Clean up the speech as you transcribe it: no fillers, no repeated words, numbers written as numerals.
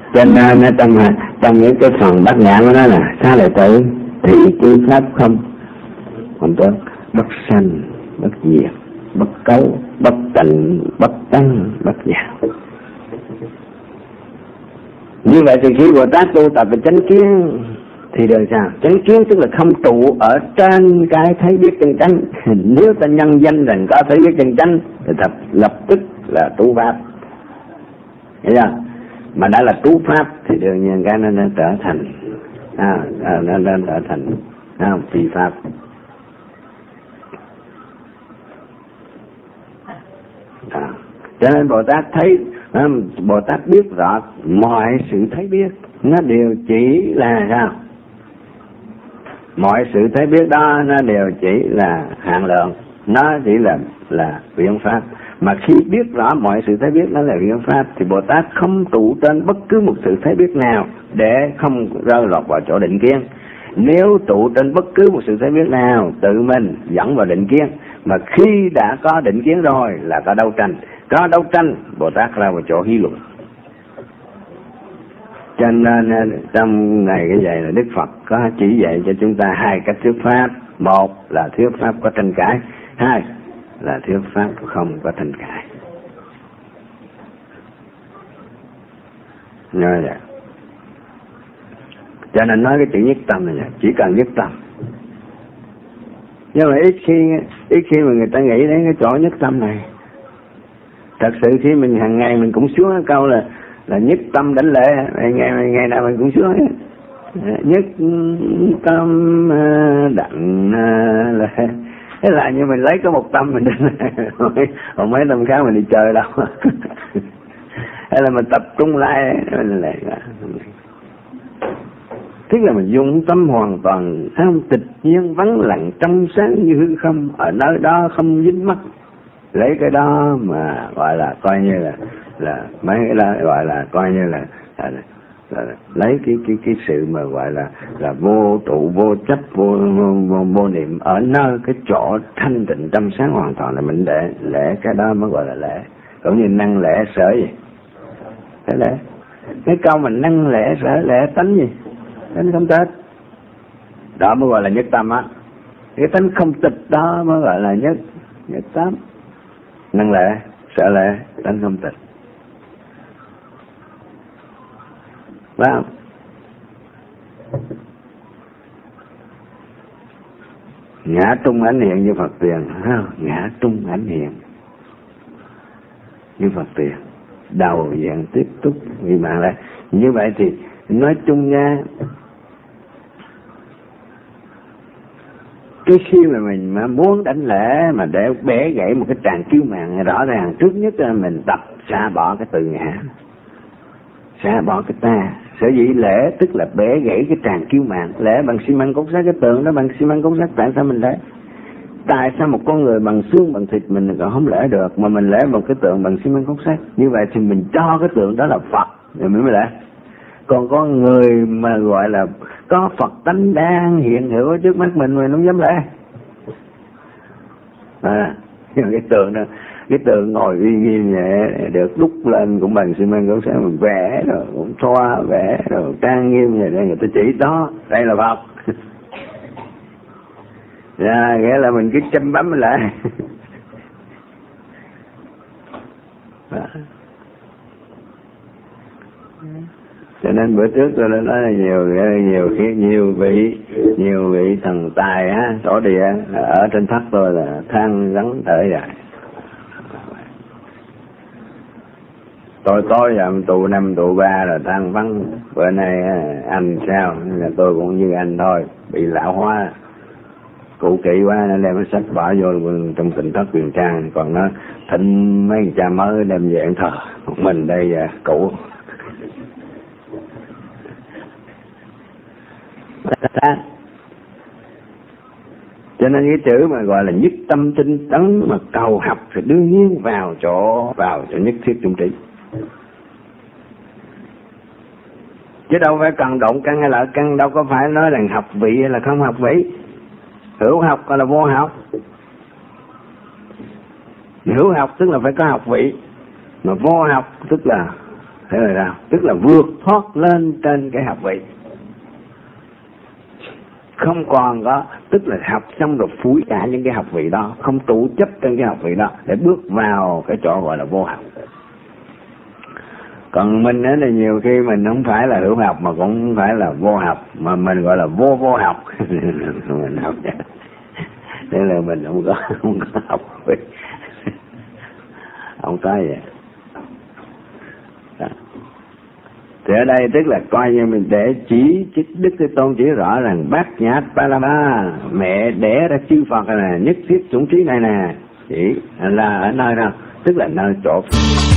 Cho nên trong những cái phần bát nhã của nó là xá lợi tử thì chư pháp không tốt, bất sanh, bất diệt, bất cấu, bất tịnh, bất tăng, bất giảm. Như vậy thì khi Bồ Tát tu tập về chánh kiến thì đời sao? Chánh kiến tức là không trụ ở trên cái thấy biết chân chánh. Nếu ta nhân danh rằng có thấy biết chân chánh thì thật lập tức là tu pháp, hiểu chưa? Mà đã là tu pháp thì đương nhiên cái nó trở thành nó trở thành phi pháp. Cho nên Bồ Tát thấy, Bồ Tát biết rõ mọi sự thấy biết nó đều chỉ là sao? Mọi sự thấy biết đó nó đều chỉ là hạn lượng, nó chỉ là biện pháp. Mà khi biết rõ mọi sự thấy biết nó là biện pháp thì Bồ Tát không trụ trên bất cứ một sự thấy biết nào để không rơi lọt vào chỗ định kiến. Nếu trụ trên bất cứ một sự thấy biết nào tự mình dẫn vào định kiến, mà khi đã có định kiến rồi là có đấu tranh. Có đấu tranh Bồ Tát ra vào chỗ hí luận. Cho nên trong ngày cái dạy là Đức Phật có chỉ dạy cho chúng ta hai cách thuyết pháp. Một là thuyết pháp có tranh cãi, hai là thuyết pháp không có tranh cãi. Nói vậy. Cho nên nói cái chữ nhất tâm này, chỉ cần nhất tâm. Nhưng mà ít khi mà người ta nghĩ đến cái chỗ nhất tâm này. Thật sự khi mình hàng ngày mình cũng xuống cái câu là nhất tâm đảnh lễ, ngày nào mình cũng xuống nhất tâm đảnh lễ. Thế là như mình lấy có một tâm mình đảnh lễ, còn mấy tâm khác mình đi chơi đâu. Hay là mình tập trung lại mình lại. Tức là mình dùng tâm hoàn toàn tịch nhiên vắng lặng trong sáng như hư không, ở nơi đó không dính mắc. Lấy cái đó mà gọi là coi như là mấy cái đó gọi là coi như là lấy cái sự mà gọi là vô trụ vô chấp vô niệm ở nơi cái chỗ thanh tịnh trong sáng hoàn toàn là mình để lễ, cái đó mới gọi là lễ. Cũng như năng lễ sở gì cái lễ, cái câu mình năng lễ sở lễ tánh gì tánh không tịch, đó mới gọi là nhất tâm á. Cái tánh không tịch đó mới gọi là nhất tâm. Năng lễ sở lễ tánh không tịch, phải không? Ngã trung ảnh hiện như Phật tiền, ngã trung ảnh hiện như Phật tiền, đầu dạng tiếp tục vì bạn lại như vậy thì nói chung nha. Cái khi mà mình mà muốn đánh lễ mà để bẻ gãy một cái tràng kiêu mạn, rõ ràng trước nhất là mình tập xả bỏ cái từ ngã, xả bỏ cái ta. Sở dĩ lễ tức là bẻ gãy cái tràng kiêu mạn. Lễ bằng xi măng cốt sắt, cái tượng đó bằng xi măng cốt sắt, tại sao mình lễ? Tại sao một con người bằng xương bằng thịt mình còn không lễ được, mà mình lễ một cái tượng bằng xi măng cốt sắt? Như vậy thì mình cho cái tượng đó là Phật rồi mới lễ. Còn có người mà gọi là có Phật tánh đang hiện hữu ở trước mắt mình không dám lễ. Cái tượng đó, cái tượng ngồi uy nghiêm nhẹ được đúc lên cũng bằng xi măng cốt sắt, mình vẽ rồi cũng xoa vẽ rồi trang nghiêm vậy để người ta chỉ đó đây là Phật. Nghĩa là mình cứ chăm bấm lại. Cho nên bữa trước tôi đã nói là nhiều vị thần tài á, tổ địa ở trên tháp tôi là than vắng thở dài. Tôi làm tù 5 tù 3 là than vắng. Bữa nay anh sao? Là tôi cũng như anh thôi, bị lão hóa, cụ kỵ quá nên đem cái sách bỏ vô trong Tịnh Thất Quyền Trang, còn nó thịnh mấy cha mới đem về thờ. Mình đây cũ. Cho nên cái chữ mà gọi là nhất tâm tinh tấn mà cầu học thì đương nhiên vào chỗ nhất thiết trung trí, chứ đâu phải cần động căn hay lợi căn. Đâu có phải nói rằng học vị hay là không học vị. Hữu học hay là vô học. Hữu học tức là phải có học vị, mà vô học tức là thế là sao? Tức là vượt thoát lên trên cái học vị, không còn có, tức là học xong rồi phủi cả những cái học vị đó, không trụ chấp trên cái học vị đó để bước vào cái chỗ gọi là vô học. Còn mình ấy là nhiều khi mình không phải là hữu học mà cũng không phải là vô học, mà mình gọi là vô học. Mình học vậy. Thế là mình không có học. Không có vậy. Đó. Thì ở đây tức là coi như mình để chỉ Đức Thế Tôn chỉ rõ rằng Bát Nhã Ba La Ba, mẹ đẻ ra chư Phật này, nhất thiết chủng trí này nè, chỉ là ở nơi nào? Tức là nơi chỗ